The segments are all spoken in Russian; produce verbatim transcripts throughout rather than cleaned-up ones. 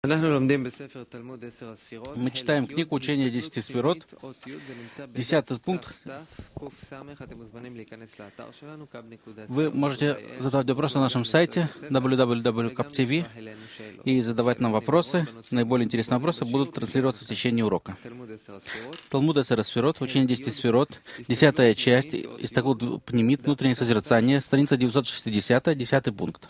Мы читаем книгу «Учение десяти сферот», десятый пункт. Вы можете задавать вопросы на нашем сайте дабл ю дабл ю дабл ю точка кап ти ви и задавать нам вопросы. Наиболее интересные вопросы будут транслироваться в течение урока. Талмуд Эсер Сферот, «Учение десяти сферот», десятая часть, Истаклут Пнимит, внутреннее созерцание, страница девятьсот шестьдесят, десятый пункт.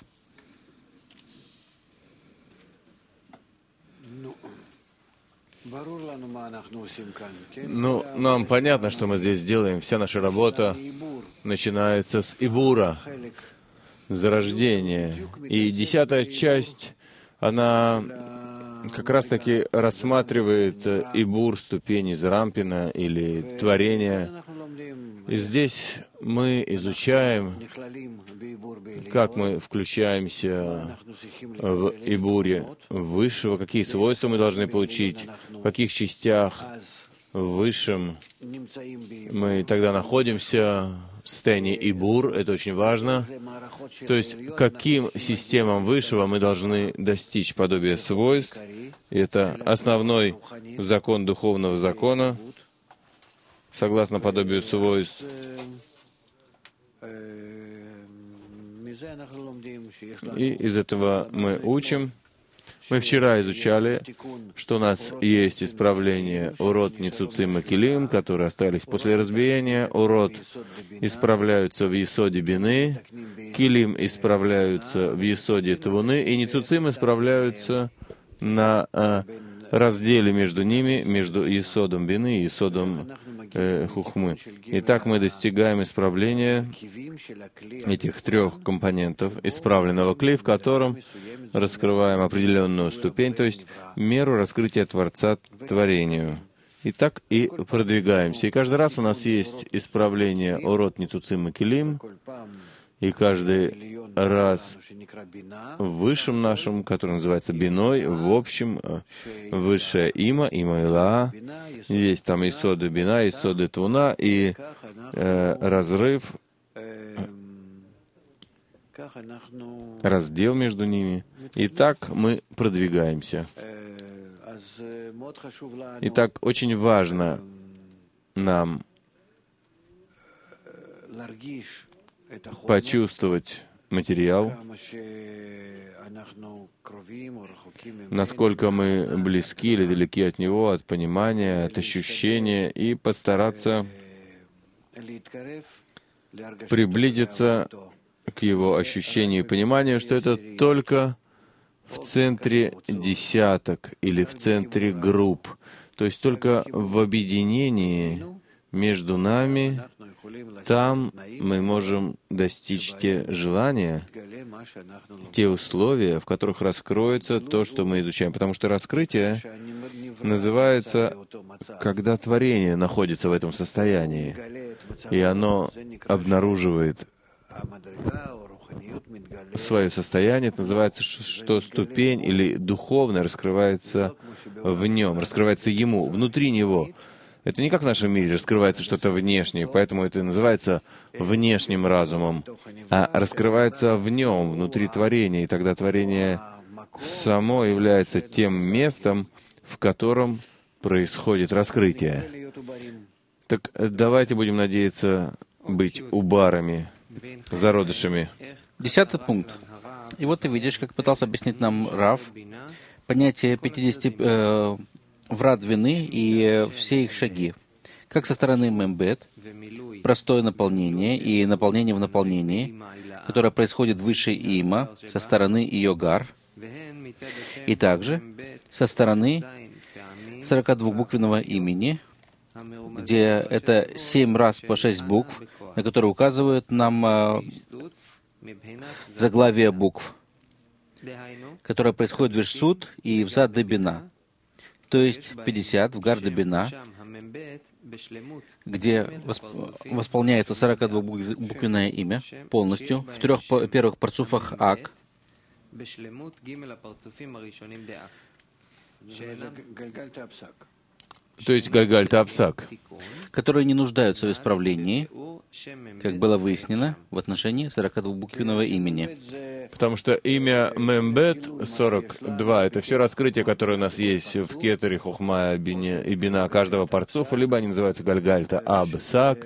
Ну, нам понятно, что мы здесь делаем. Вся наша работа начинается с Ибура, зарождения. И десятая часть, она как раз-таки рассматривает Ибур, ступени Зарампина или творения. И здесь мы изучаем, как мы включаемся в Ибуре высшего, какие свойства мы должны получить, в каких частях в высшем мы тогда находимся в состоянии Ибур, это очень важно. То есть, каким системам высшего мы должны достичь подобия свойств. И это основной закон духовного закона, согласно подобию свойств. И из этого мы учим. Мы вчера изучали, что у нас есть исправление урод, ницуцим и килим, которые остались после разбиения. Урод исправляются в есоде бины, килим исправляются в есоде твуны, и ницуцим исправляются на а, разделе между ними, между есодом бины и есодом э, хухмы. И так мы достигаем исправления этих трех компонентов исправленного кли, в котором раскрываем определенную ступень, то есть меру раскрытия Творца творению. И так и продвигаемся. И каждый раз у нас есть исправление урод, ницуцим и килим, и каждый раз в высшем нашем, который называется биной, в общем, высшее има, има Илаа, есть там исоды бина, исоды твуна, и э, разрыв, раздел между ними. И так мы продвигаемся. Итак, очень важно нам почувствовать материал, насколько мы близки или далеки от него, от понимания, от ощущения, и постараться приблизиться к его ощущению и пониманию, что это только в центре десяток или в центре групп, то есть только в объединении между нами, там мы можем достичь те желания, те условия, в которых раскроется то, что мы изучаем. Потому что раскрытие называется, когда творение находится в этом состоянии, и оно обнаруживает свое состояние. Это называется, что ступень или духовное раскрывается в нем, раскрывается ему, внутри него. Это не как в нашем мире раскрывается что-то внешнее, поэтому это называется внешним разумом, а раскрывается в нем, внутри творения, и тогда творение само является тем местом, в котором происходит раскрытие. Так давайте будем надеяться быть убарами, зародышами. Десятый пункт. И вот ты видишь, как пытался объяснить нам Рав, понятие пятидесяти э, врат вины и все их шаги. Как со стороны мембет, простое наполнение и наполнение в наполнении, которое происходит выше има, со стороны йогар, и также со стороны сорокадвухбуквенного имени, где это семь раз по шесть букв, на которые указывают нам э, заглавие букв, которое происходит в Вишсуд и в Зад де Бина, то есть пятьдесят в Гар де Бина, где восполняется сорокадвухбуквенное имя полностью, в трех первых парцуфах Ак, то есть Гальгальта Апсак, которые не нуждаются в исправлении, как было выяснено в отношении сорокадвухбуквенного имени. Потому что имя Мембет сорок два — это все раскрытия, которые у нас есть в Кетере, Хохма и Бина каждого парцуфа, либо они называются Гальгальта Абсак.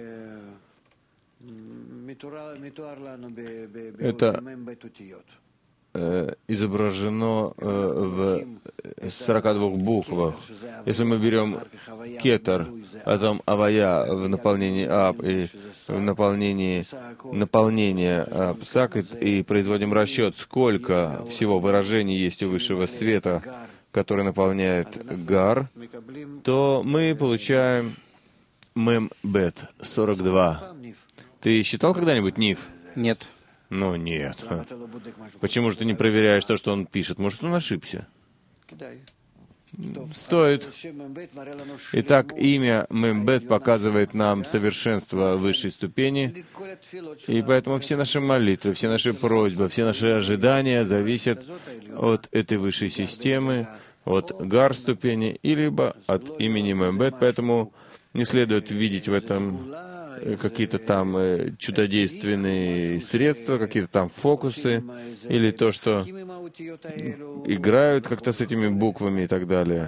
Это э, изображено э, в сорока двух буквах. Если мы берем кетер, потом авая в наполнении аб и в наполнении наполнение абсак, и производим расчет, сколько всего выражений есть у высшего света, который наполняет гар, то мы получаем Мембет сорок два. Ты считал когда-нибудь Ниф? Нет. Ну, нет. Почему же ты не проверяешь то, что он пишет? Может, он ошибся? Стоит. Итак, имя Мембет показывает нам совершенство высшей ступени, и поэтому все наши молитвы, все наши просьбы, все наши ожидания зависят от этой высшей системы, от гар ступени, и либо от имени Мембет, поэтому не следует видеть в этом какие-то там э, чудодейственные средства, какие-то там фокусы, или то, что играют как-то с этими буквами и так далее.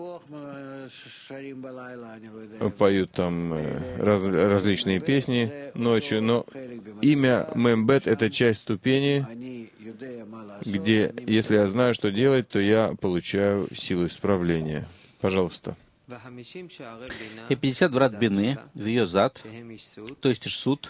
Поют там э, раз, различные песни ночью, но имя Мембет — это часть ступени, где, если я знаю, что делать, то я получаю силу исправления. Пожалуйста. И пятьдесят врат бины в ее зад, то есть Ишсут,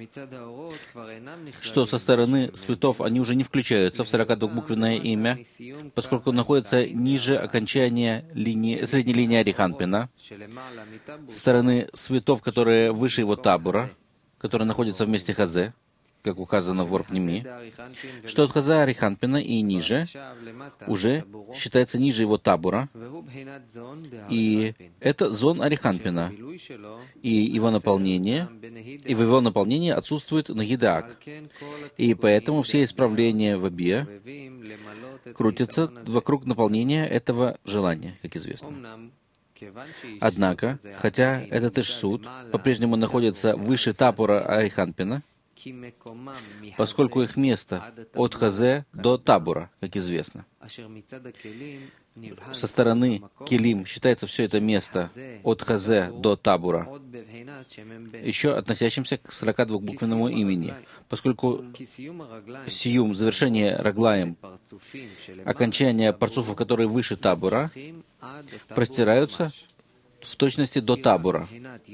что со стороны светов они уже не включаются в сорокадвухбуквенное имя, поскольку находятся ниже окончания линии, средней линии Ариханпина, со стороны светов, которые выше его табура, которые находятся в месте Хазе, как указано в Орпними, что от Хазе Ариханпина и ниже уже считается ниже его табура, и это зон Ариханпина, и его наполнение, и в его наполнении отсутствует Нагидаак, и поэтому все исправления в Абия крутятся вокруг наполнения этого желания, как известно. Однако, хотя этот Ишсут по-прежнему находится выше табура Ариханпина, поскольку их место от Хазе до табура, как известно. Со стороны Келим считается все это место от Хазе до табура, еще относящимся к сорокадвухбуквенному имени, поскольку сиюм, завершение раглаем, окончание парцуфов, которые выше табура, простираются в точности до табура.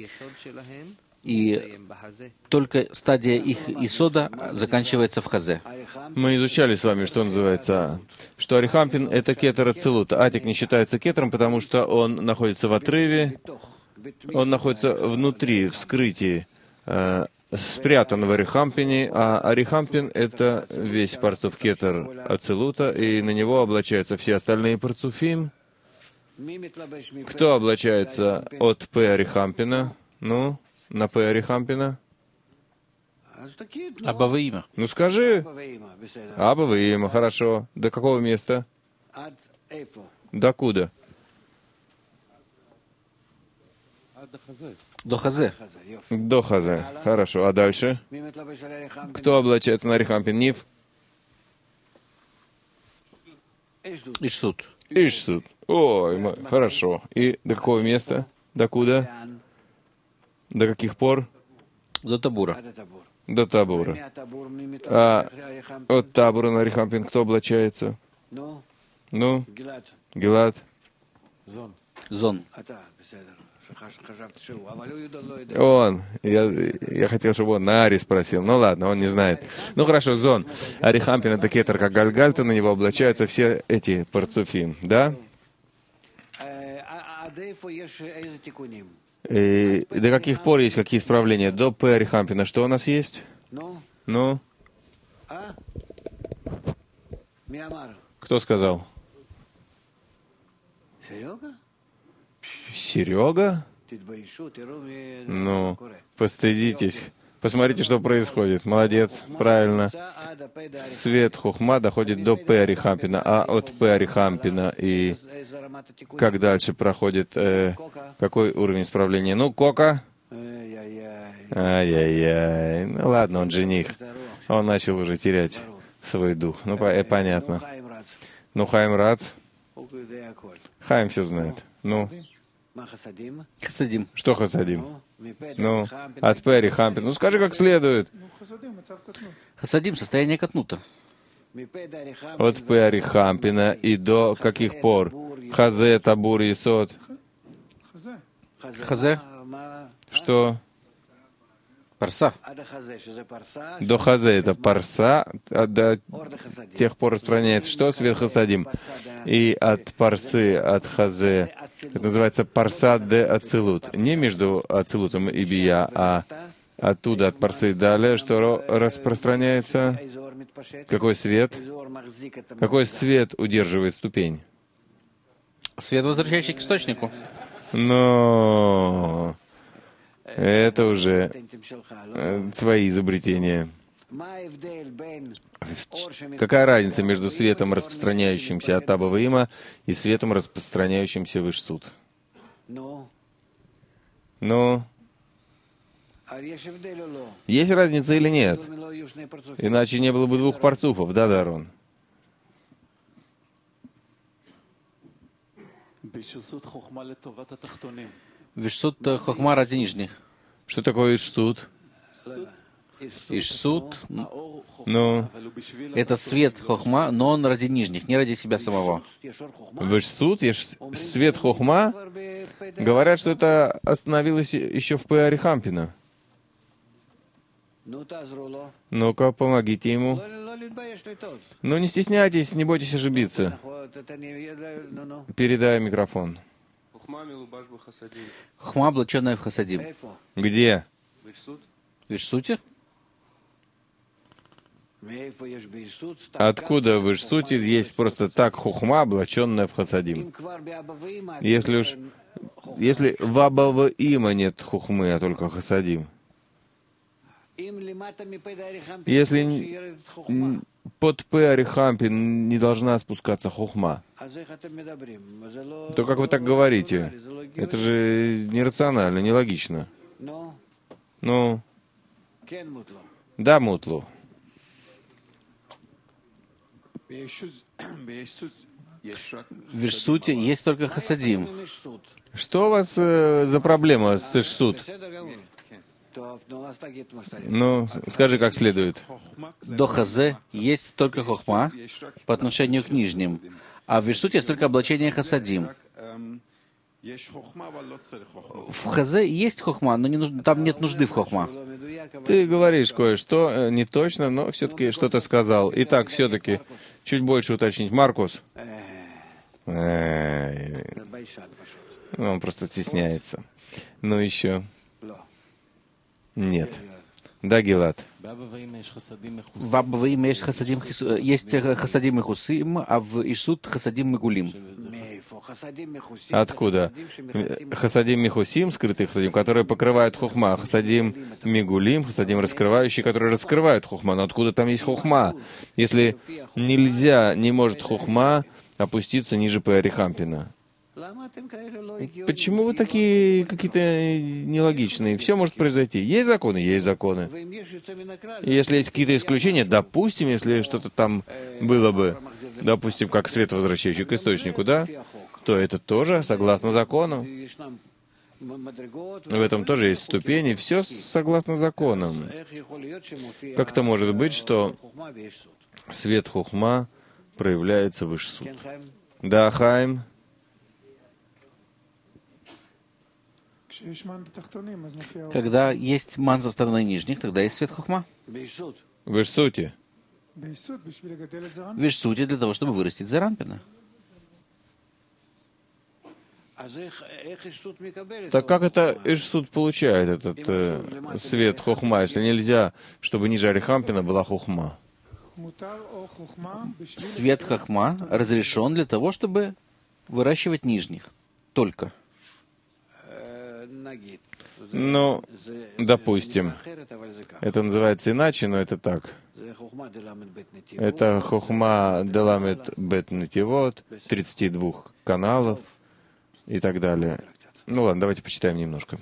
И только стадия их исода заканчивается в Хазе. Мы изучали с вами, что называется, что Ариханпин — это кетер ацилут. Атик не считается кетером, потому что он находится в отрыве, он находится внутри, в скрытии, э, спрятан в Ариханпине, а Ариханпин — это весь парцуф кетер ацилута, и на него облачаются все остальные парцуфим. Кто облачается от П Ариханпина? Ну, на П Ариханпина? Абава имя. Ну скажи. Абава имя, хорошо. До какого места? До куда? До Хазе. До Хазе. Хорошо. А дальше? Кто облачается на Ариханпин? Ниф? Ишсут. Ишсут. Ой, хорошо. И до какого места? До куда? До каких пор? До табура. До табура. А от табура на Ариханпин кто облачается? Ну? Гилад? Зон. Он. Я, я хотел, чтобы он на Ари спросил. Ну ладно, он не знает. Ну хорошо, Зон. Ариханпин — это кетер, как Гальгальта, на него облачаются все эти парцуфим, да? И до каких пор есть какие исправления? До П Ариханпина что у нас есть? Ну? Кто сказал? Серега? Ну, постыдитесь. Посмотрите, что происходит. Молодец, правильно. Свет хохма доходит до П. Арихампина, а от П. Арихампина и как дальше проходит, э, какой уровень исправления? Ну, Кока. Ай-яй-яй. Ну ладно, он жених. Он начал уже терять свой дух. Ну, по- э, понятно. Ну, Хаим Рац. Хаим все знает. Ну, Хасадим. что Хасадим? Ну, от П. Арихампина. Ну, скажи как следует. Хасадим — состояние катнута. От П. Арихампина и до каких пор? Хазе, Табур, Исот. Хазе. Что? Парса. До Хазе это парса, а до тех пор распространяется что? Свет Хасадим. И от парсы, от Хазе, это называется парса де Ацилут. Не между Ацилутом и Бия, а оттуда, от парсы далее, что распространяется? Какой свет? Какой свет удерживает ступень? Свет, возвращающий к источнику. Но это уже э, свои изобретения. Какая разница между светом, распространяющимся от Аба Ваима, и светом, распространяющимся в Ишсуд? Ну, есть разница или нет? Иначе не было бы двух парцуфов, да, Дарон? Вишсут хохма ради нижних. Что такое Ишсуд? Ишсуд — Ну, это свет хохма, но он ради нижних, не ради себя самого. в Ишсуд есть свет хохма. Говорят, что это остановилось еще в П. Арихампина. Ну-ка, помогите ему. Ну, не стесняйтесь, не бойтесь ошибиться. Передай микрофон. Хохма, облаченная в хасадим. Где? В Ишсуте? Откуда в Ишсуте есть просто так хохма, облаченная в хасадим? Если уж, если в Аба Ваима нет хохмы, а только хасадим. Если под П. Арихампин не должна спускаться хохма, то как вы так говорите? Это же нерационально, нелогично. Ну, да, Мутлу. В Ишсуте есть только хасадим. Что у вас э, за проблема с Ишсут? Ну, скажи как следует. До хазе есть только хохма по отношению к нижним, а в Ишсуте есть только облачение хасадим. В хазе есть хохма, но не нужно, там нет нужды в хохма. Ты говоришь кое-что, э, не точно, но все-таки что-то сказал. Итак, все-таки чуть больше уточнить. Маркус? Эй, он просто стесняется. Ну еще. Нет. Да, Гилад. В Аба Ваима есть хасадим, хис- есть хасадим и хусим, а в Ишсут хасадим и гулим. Откуда? Хасадим Михусим, скрытый хасадим, которые покрывают хохма. Хасадим Мигулим, хасадим раскрывающий, которые раскрывают хохма. Но откуда там есть хохма? Если нельзя, не может хохма опуститься ниже П. Арихампина. Почему вы такие какие-то нелогичные? Все может произойти. Есть законы? Есть законы. И если есть какие-то исключения, допустим, если что-то там было бы, допустим, как свет, возвращающий к источнику, да, то это тоже согласно закону. В этом тоже есть ступени. Все согласно законам. Как это может быть, что свет хохма проявляется в Ишсуд? Да, Хайм? Когда есть ман со стороны нижних, тогда есть свет хохма. В Ишсуте. В Ишсуте для того, чтобы вырастить заранпина. Так как это Ишсуд получает, этот э, свет хохма, если нельзя, чтобы ниже Арихампина была хохма? Свет хохма разрешен для того, чтобы выращивать нижних. Только. Ну, допустим, это называется иначе, но это так. Это хохма деламет бет нетивот, тридцати двух каналов и так далее. Ну ладно, давайте почитаем немножко.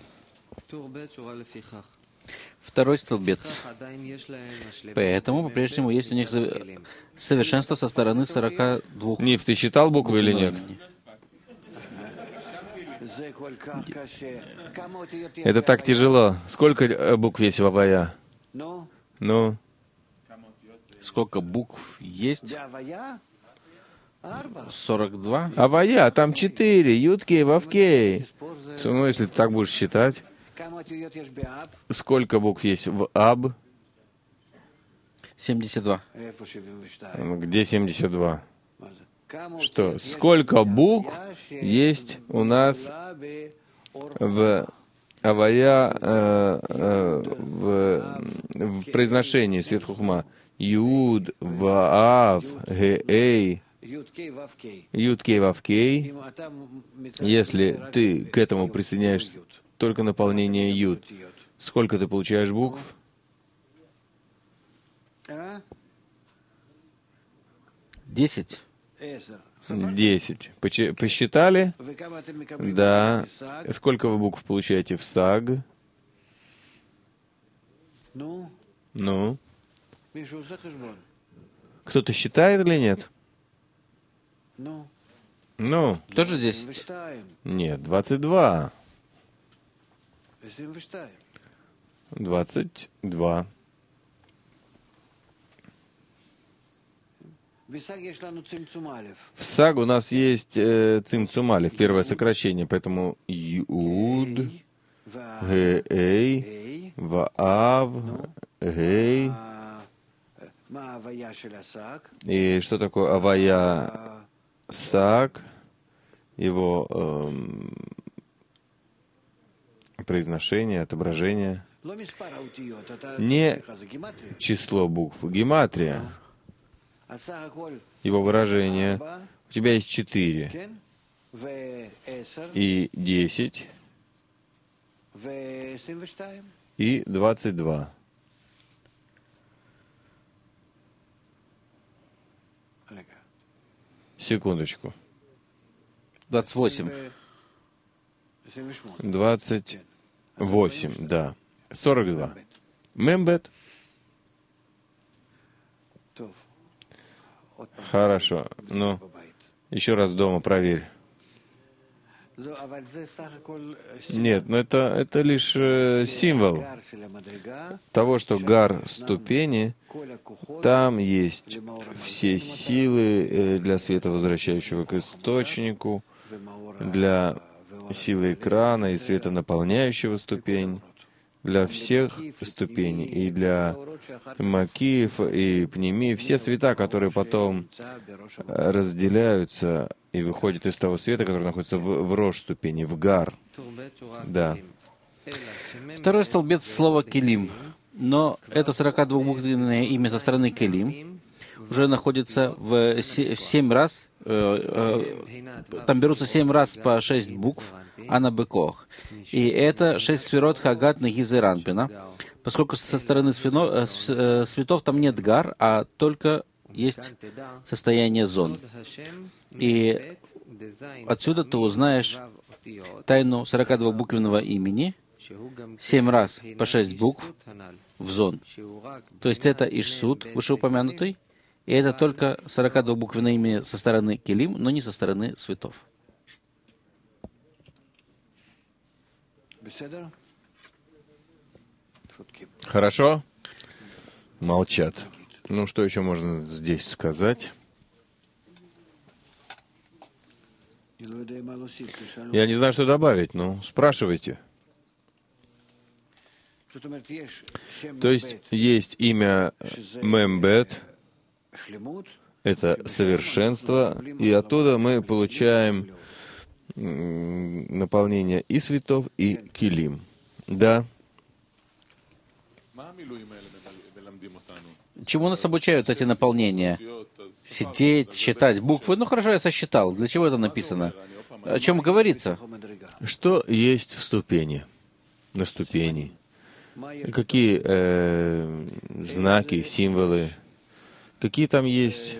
Второй столбец. Поэтому по-прежнему есть у них совершенство со стороны сорока двух. Нив, ты считал буквы или нет? Это так тяжело. Сколько букв есть в Авая? Ну? Сколько букв есть? сорок два. Авая, там четыре. Юткей, Вавкей. Ну, если ты так будешь считать. Сколько букв есть в Аб? семьдесят два. Где семьдесят два? Что? Сколько букв есть у нас в Авая, э, э, в, в произношении Свет Хухма? Юд, Ваав, Гей, Юд, Кей, Вав, Кей. Если ты к этому присоединяешь только наполнение Юд, сколько ты получаешь букв? Десять. Десять. Посчитали? Да. Сколько вы букв получаете в Саг? Ну? Кто-то считает или нет? Ну? Тоже десять? Нет, двадцать два. Двадцать два. В Саг у нас есть э, Цимцум Алеф, первое сокращение, поэтому Юд, Гей, Ваав, Гей. И что такое Авая Саг? Его эм, произношение, отображение. Не число букв, гематрия. Его выражение. У тебя есть четыре и десять и двадцать два. Секундочку. двадцать восемь. Двадцать восемь, да. Сорок два. Мембет. Хорошо. Ну, еще раз дома проверь. Нет, но это, это лишь э, символ того, что гар ступени, там есть все силы э, для света, возвращающего к источнику, для силы экрана и света, наполняющего ступень, для всех ступеней, и для Макиев и Пнеми, все света, которые потом разделяются и выходят из того света, который находится в, в рожь ступени, в гар. Да. Второй столбец слова «келим». Но это сорокадвухбуквенное имя со стороны «келим» уже находится в семь раз, э, э, там берутся семь раз по шесть букв, а на быкох. И это шесть сферот Хагат, Нагиза и Ранпина, поскольку со стороны свино, э, светов там нет гар, а только есть состояние зон. И отсюда ты узнаешь тайну сорокадвухбуквенного имени, семь раз по шесть букв в зон. То есть это Ишсуд, вышеупомянутый, и это только сорокадвухбуквенное имя со стороны Келим, но не со стороны светов. Хорошо? Молчат. Ну, что еще можно здесь сказать? Я не знаю, что добавить, но спрашивайте. То есть есть имя Мембет, это совершенство, и оттуда мы получаем наполнение и светов, и килим. Да. Чему нас обучают эти наполнения? Сидеть, считать буквы. Ну хорошо, я сосчитал. Для чего это написано? О чем говорится? Что есть в ступени? на ступени. Какие э, знаки, символы, какие там есть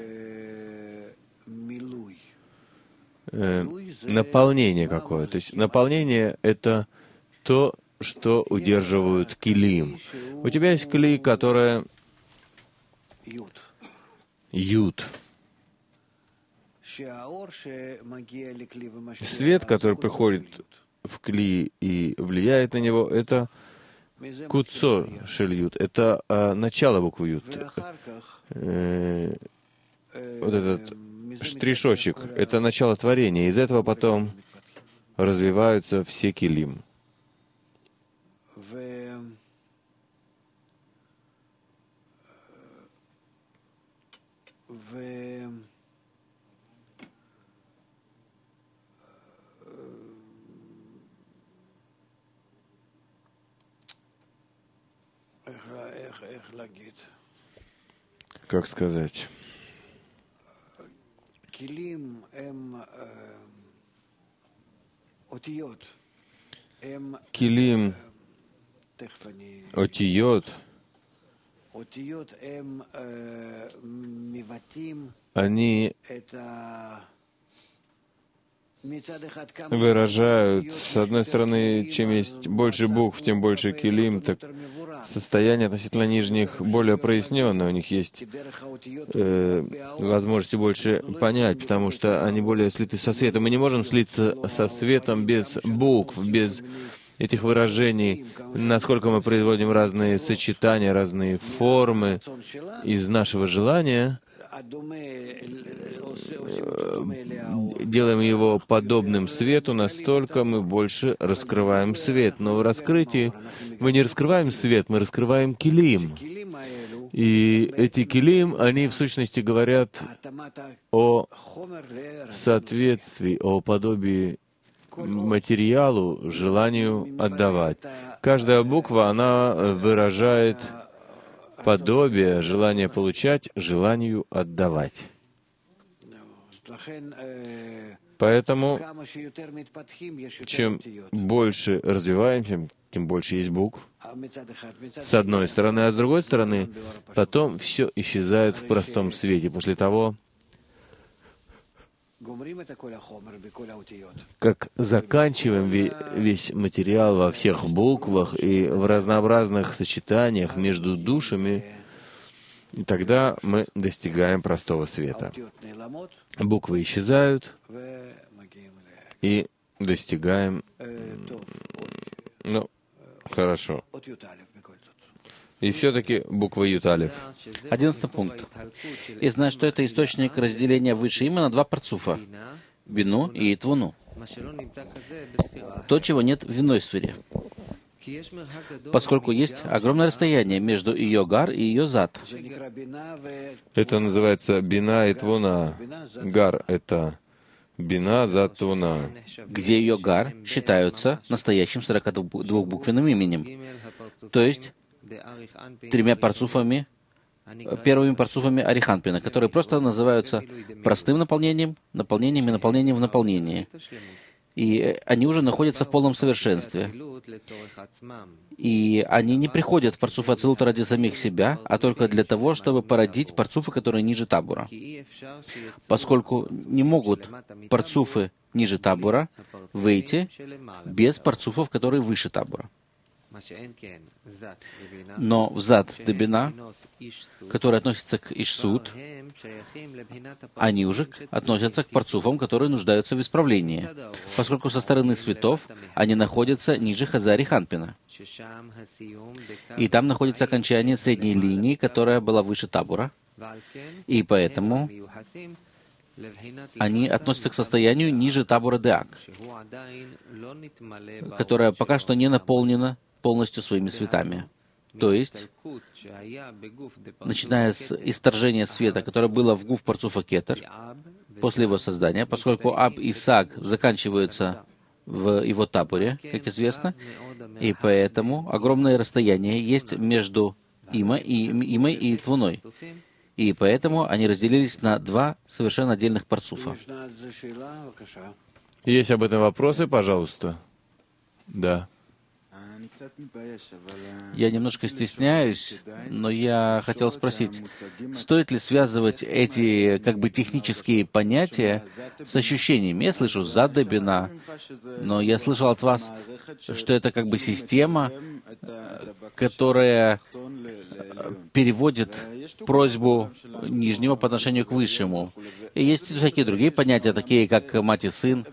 э, наполнение какое. То есть наполнение — это то, что удерживают килим. У тебя есть кли, которая ют. Свет, который приходит в кли и влияет на него, это куцо шельют. Это а, начало буквы ют. Э, вот этот штришочек — это начало творения. Из этого потом развиваются все килим. Как сказать? Килим, отиот, они выражают, с одной стороны, чем есть больше букв, тем больше килим, так состояние относительно нижних более проясненное, у них есть э, возможности больше понять, потому что они более слиты со светом. Мы не можем слиться со светом без букв, без этих выражений, насколько мы производим разные сочетания, разные формы из нашего желания, делаем его подобным свету, настолько мы больше раскрываем свет. Но в раскрытии мы не раскрываем свет, мы раскрываем килим. И эти килим, они в сущности говорят о соответствии, о подобии материалу, желанию отдавать. Каждая буква, она выражает подобие, желание получать, желанию отдавать. Поэтому, чем больше развиваемся, тем больше есть букв, с одной стороны, а с другой стороны, потом все исчезает в простом свете. После того, как заканчиваем весь материал во всех буквах и в разнообразных сочетаниях между душами, и тогда мы достигаем простого света. Буквы исчезают, и достигаем... Ну, хорошо. И все-таки буква Юталев. Одиннадцатый пункт. И знать, что это источник разделения высшей имя на два парцуфа — бину и твуну. То, чего нет в иной сфере. Поскольку есть огромное расстояние между ее гар и ее зад. Это называется бина и твуна. Гар — это бина, зад, твуна. Где ее гар считаются настоящим сорокадвухбуквенным именем. То есть тремя парцуфами, первыми парцуфами Ариханпина, которые просто называются простым наполнением, наполнением и наполнением в наполнении. И они уже находятся в полном совершенстве. И они не приходят в парцуф Ацилута ради самих себя, а только для того, чтобы породить парцуфы, которые ниже табура. Поскольку не могут парцуфы ниже табура выйти без парцуфов, которые выше табура. Но в зад дебина, которые относятся к Ишсуд, они уже относятся к парцуфам, которые нуждаются в исправлении, поскольку со стороны светов они находятся ниже Хазари Ханпина. И там находится окончание средней линии, которая была выше табура. И поэтому они относятся к состоянию ниже табура Деак, которое пока что не наполнено полностью своими светами. То есть, начиная с исторжения света, которое было в гуф парцуфа Кетер, после его создания, поскольку Аб и Саг заканчиваются в его табуре, как известно, и поэтому огромное расстояние есть между Има и, Имой и Твуной. И поэтому они разделились на два совершенно отдельных парцуфа. Есть об этом вопросы, пожалуйста? Да. Я немножко стесняюсь, но я хотел спросить, стоит ли связывать эти как бы технические понятия с ощущениями? Я слышу «зад бина», но я слышал от вас, что это как бы система, которая переводит просьбу нижнего по отношению к высшему. И есть всякие другие понятия, такие как мать и сын.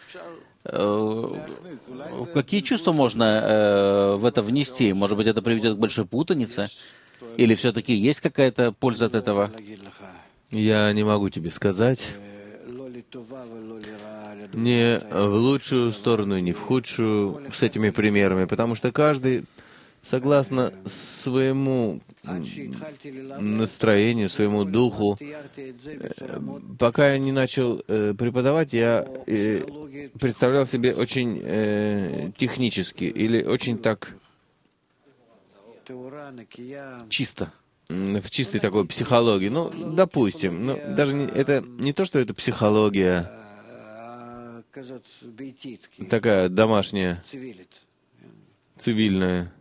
Какие чувства можно э, в это внести? Может быть, это приведет к большой путанице? Или все-таки есть какая-то польза от этого? Я не могу тебе сказать. Не в лучшую сторону, не в худшую с этими примерами, потому что каждый, согласно своему настроению, своему духу, пока я не начал э, преподавать, я э, представлял себе очень э, технически или очень так Чисто. в чистой такой психологии. Ну, допустим, ну, даже не, это не то, что это психология такая домашняя, цивильная.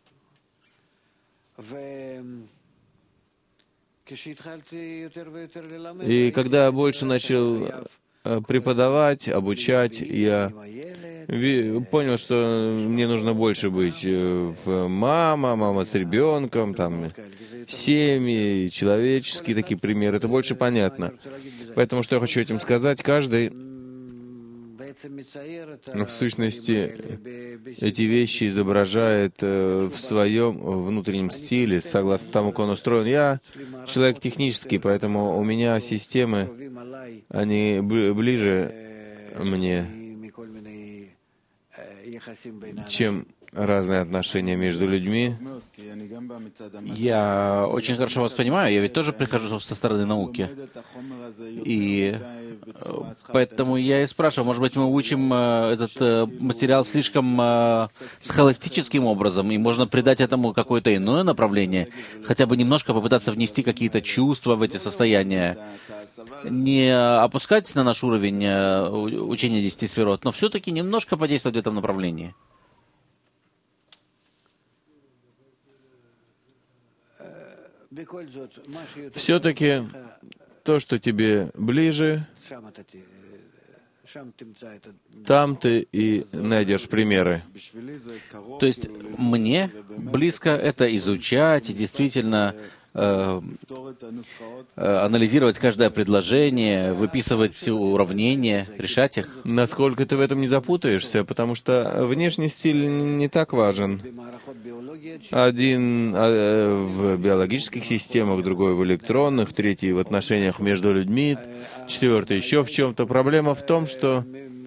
И когда я больше начал преподавать, обучать, я понял, что мне нужно больше быть в мама, мама с ребенком, там, семьи, человеческие такие примеры. Это больше понятно. Поэтому, что я хочу этим сказать, каждый, в сущности, эти вещи изображает в своем внутреннем стиле, согласно тому, как он устроен. Я человек технический, поэтому у меня системы, они ближе мне, чем разные отношения между людьми. Я очень хорошо вас понимаю, я ведь тоже прихожу со стороны науки. И поэтому я и спрашиваю, может быть, мы учим этот материал слишком схоластическим образом, и можно придать этому какое-то иное направление, хотя бы немножко попытаться внести какие-то чувства в эти состояния. Не опускать на наш уровень учения десяти сферот, но все-таки немножко подействовать в этом направлении. Все-таки то, что тебе ближе, там ты и найдешь примеры. То есть мне близко это изучать и действительно э, анализировать каждое предложение, выписывать уравнения, решать их. Насколько ты в этом не запутаешься, потому что внешний стиль не так важен. Один в биологических системах, другой в электронных, третий в отношениях между людьми, четвертый еще в чем-то. Проблема в том, что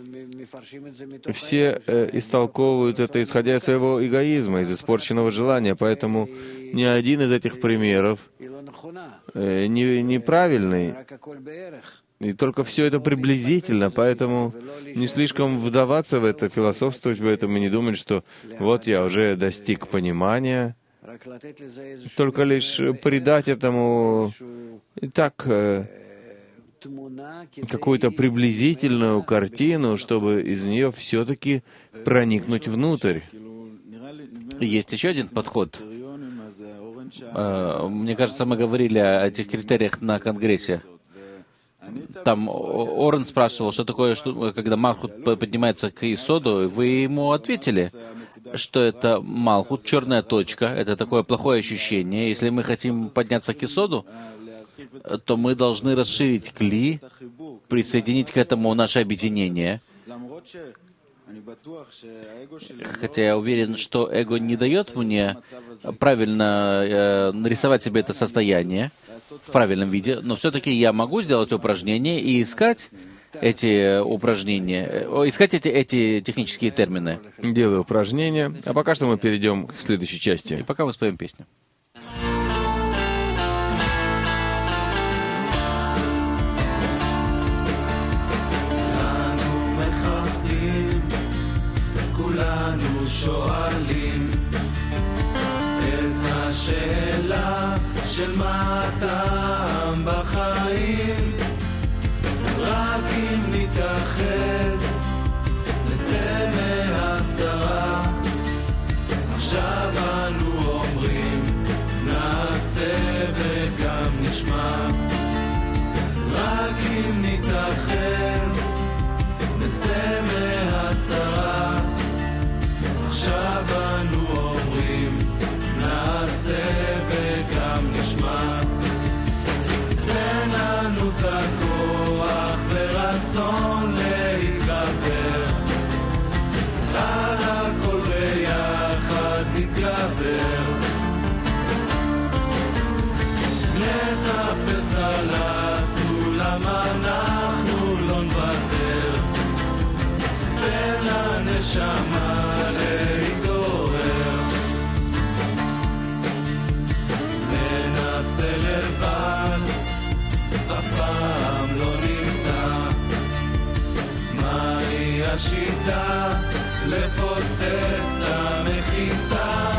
все э, истолковывают это, исходя из своего эгоизма, из испорченного желания, поэтому ни один из этих примеров э, не, неправильный, и только все это приблизительно, поэтому не слишком вдаваться в это, философствовать в этом и не думать, что вот я уже достиг понимания, только лишь придать этому и так э, какую-то приблизительную картину, чтобы из нее все-таки проникнуть внутрь. Есть еще один подход. Мне кажется, мы говорили о этих критериях на Конгрессе. Там Орен спрашивал, что такое, что, когда Малхут поднимается к Исоду, вы ему ответили, что это Малхут, черная точка, это такое плохое ощущение. Если мы хотим подняться к Исоду, то мы должны расширить кли, присоединить к этому наше объединение. Хотя я уверен, что эго не дает мне правильно э, нарисовать себе это состояние в правильном виде, но все-таки я могу сделать упражнение и искать эти упражнения, искать эти, эти технические термины. Делаю упражнения, а пока что мы перейдем к следующей части. И пока мы споем песню. כולנו שואלים את השאלה של מה הטעם בחיים, רק אם נתאחד נצא מהסתרה, עכשיו הנשמה להתעורר. ננסה לבד, אף פעם לא נמצא מהי השיטה לפוצץ את המחיצה.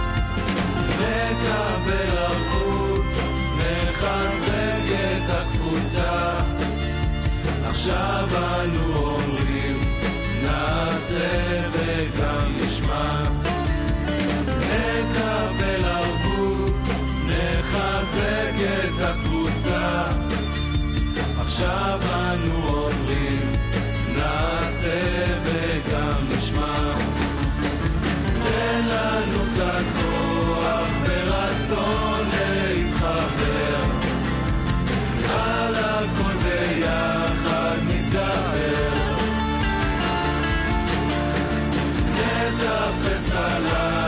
נקבל ערבות, נחזק את הקבוצה. עכשיו אנו אומרים, נעשה וגם נשמע. נקבל ערבות, נחזק את הקבוצה. עכשיו אנו אומרים, נעשה וגם נשמע. תן לנו את הכוח ורצון להתחבר, על הכל ביחד נתגבר. נטפס עליו